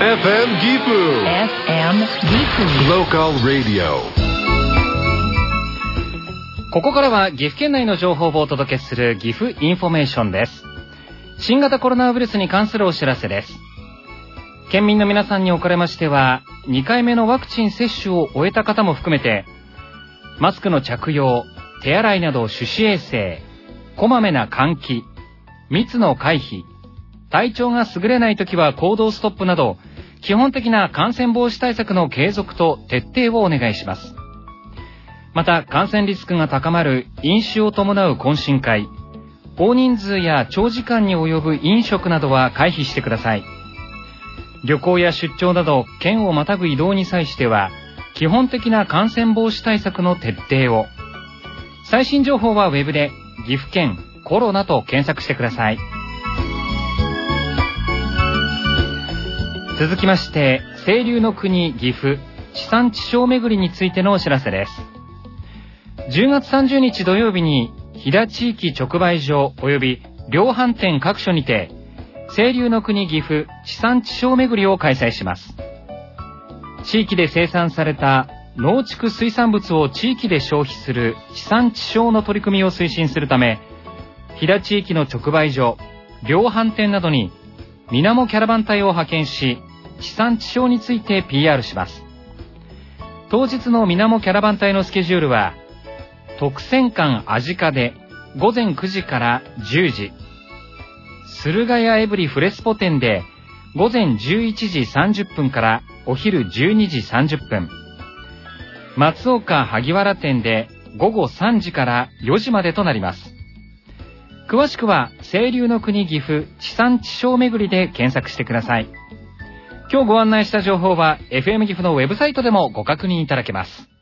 FM Gifu Local Radio。 ここからは岐阜県内の情報をお届けする岐阜インフォメーションです。新型コロナウイルスに関するお知らせです。県民の皆さんにおかれましては、2回目のワクチン接種を終えた方も含めて、マスクの着用、手洗いなど手指衛生、こまめな換気、密の回避、体調が優れないときは行動ストップなど、基本的な感染防止対策の継続と徹底をお願いします。また、感染リスクが高まる飲酒を伴う懇親会、大人数や長時間に及ぶ飲食などは回避してください。旅行や出張など県をまたぐ移動に際しては、基本的な感染防止対策の徹底を。最新情報はウェブで岐阜県コロナと検索してください。続きまして、清流の国岐阜地産地消巡りについてのお知らせです。10月30日土曜日に飛騨地域直売所及び量販店各所にて、清流の国岐阜地産地消巡りを開催します。地域で生産された農畜水産物を地域で消費する地産地消の取り組みを推進するため、飛騨地域の直売所、量販店などにみなもキャラバン隊を派遣し、地産地消について PR します。当日のみなもキャラバン隊のスケジュールは、特選館アジカで午前9時から10時、駿河屋エブリフレスポ店で午前11時30分からお昼12時30分、松岡萩原店で午後3時から4時までとなります。詳しくは清流の国岐阜地産地消巡りで検索してください。今日ご案内した情報は FM 岐阜のウェブサイトでもご確認いただけます。